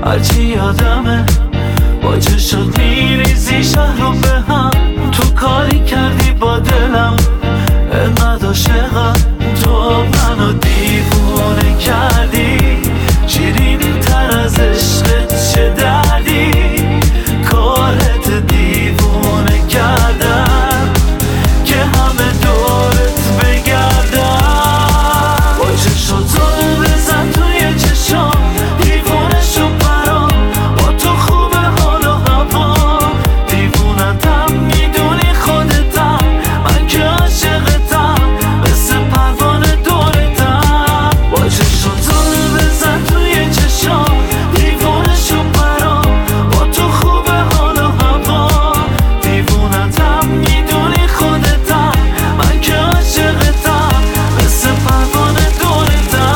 هرچی یادمه با چه شد میریزی شهر رو به هم. تو کاری کردی با دلم انقدر عاشقم، تو منو دیوونه کردی. شیرینی تر از عشقت چه دردی، کارت دیوونه کردن که همه دورت بگردن. با چشات زل بزن توی چشام، دیوونه شو برام. با تو خوبه حال و هوا، دیوونتم میدونی خودتم. من که عاشقتم مثل پروانه دورتم. با چشات زل بزن توی چشام، دیوونه شو برام. با تو خوبه حال و هوا، دیوونتم میدونی خودتم. من که عاشقتم مثل پروانه دورتم.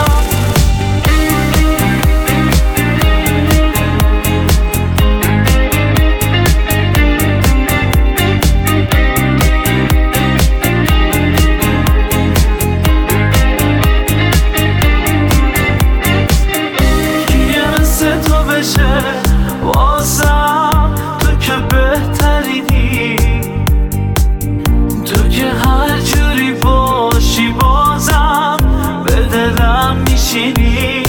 کیه مثل تو بشه واسم، تو که بهترینی. تو که هر جوری باشی بازم به دلم میشینی.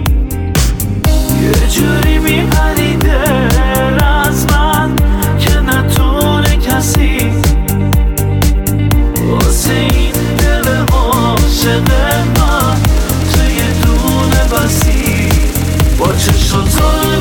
یه جوری میبری دل از من که نتونه کسی واسه این دل عاشق من تو یه دونه بسی. با چشات